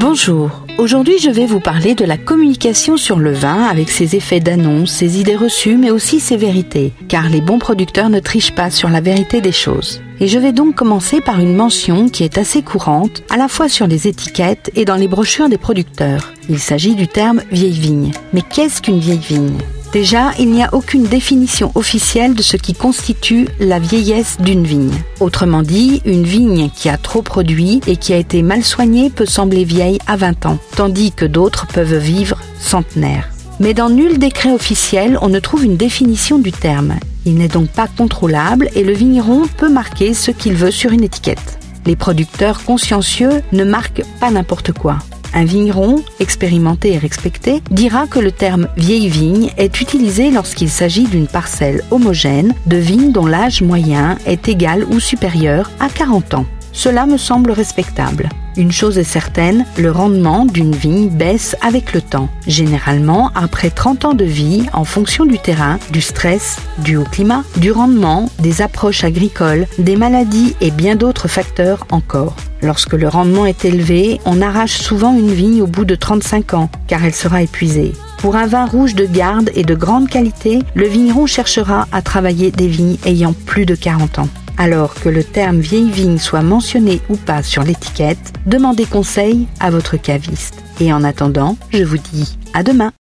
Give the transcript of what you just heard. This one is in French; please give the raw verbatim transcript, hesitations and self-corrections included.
Bonjour, aujourd'hui je vais vous parler de la communication sur le vin avec ses effets d'annonce, ses idées reçues mais aussi ses vérités, car les bons producteurs ne trichent pas sur la vérité des choses. Et je vais donc commencer par une mention qui est assez courante, à la fois sur les étiquettes et dans les brochures des producteurs. Il s'agit du terme vieille vigne. Mais qu'est-ce qu'une vieille vigne ? Déjà, il n'y a aucune définition officielle de ce qui constitue la vieillesse d'une vigne. Autrement dit, une vigne qui a trop produit et qui a été mal soignée peut sembler vieille à vingt ans, tandis que d'autres peuvent vivre centenaires. Mais dans nul décret officiel, on ne trouve une définition du terme. Il n'est donc pas contrôlable et le vigneron peut marquer ce qu'il veut sur une étiquette. Les producteurs consciencieux ne marquent pas n'importe quoi. Un vigneron, expérimenté et respecté, dira que le terme vieille vigne est utilisé lorsqu'il s'agit d'une parcelle homogène de vignes dont l'âge moyen est égal ou supérieur à quarante ans. Cela me semble respectable. Une chose est certaine, le rendement d'une vigne baisse avec le temps. Généralement, après trente ans de vie, en fonction du terrain, du stress, du haut climat, du rendement, des approches agricoles, des maladies et bien d'autres facteurs encore. Lorsque le rendement est élevé, on arrache souvent une vigne au bout de trente-cinq ans, car elle sera épuisée. Pour un vin rouge de garde et de grande qualité, le vigneron cherchera à travailler des vignes ayant plus de quarante ans. Alors que le terme vieille vigne soit mentionné ou pas sur l'étiquette, demandez conseil à votre caviste. Et en attendant, je vous dis à demain.